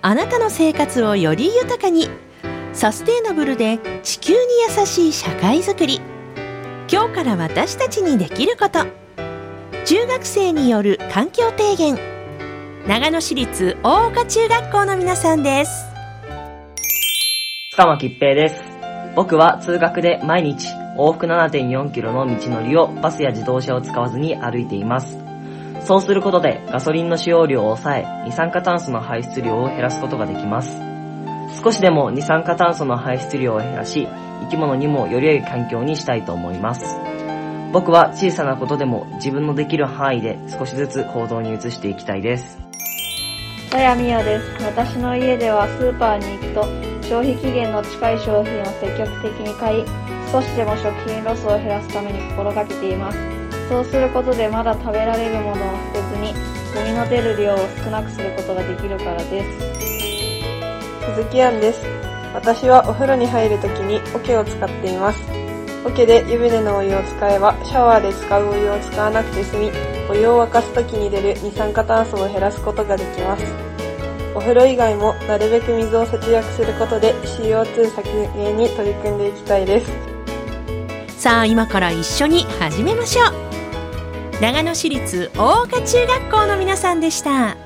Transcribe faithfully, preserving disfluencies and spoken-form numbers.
あなたの生活をより豊かに、サステイナブルで地球に優しい社会づくり。今日から私たちにできること。中学生による環境提言。長野市立大岡中学校の皆さんです。 塚間吉平です。僕は通学で毎日往復 ななてんよんキロの道のりをバスや自動車を使わずに歩いています。そうすることでガソリンの使用量を抑え、二酸化炭素の排出量を減らすことができます。少しでも二酸化炭素の排出量を減らし、生き物にもより良い環境にしたいと思います。僕は小さなことでも自分のできる範囲で少しずつ行動に移していきたいです。 戸谷美代です。私の家ではスーパーに行くと消費期限の近い商品を積極的に買い、少しでも食品ロスを減らすために心がけています。そうすることでまだ食べられるものを捨てずに、ゴミの出る量を少なくすることができるからです。 鈴木杏です。私はお風呂に入るときに桶を使っています。桶で湯船のお湯を使えば、シャワーで使うお湯を使わなくて済み、お湯を沸かすときに出る二酸化炭素を減らすことができます。お風呂以外もなるべく水を節約することで シーオーツー 削減に取り組んでいきたいです。 さあ、今から一緒に始めましょう。長野市立大岡中学校の皆さんでした。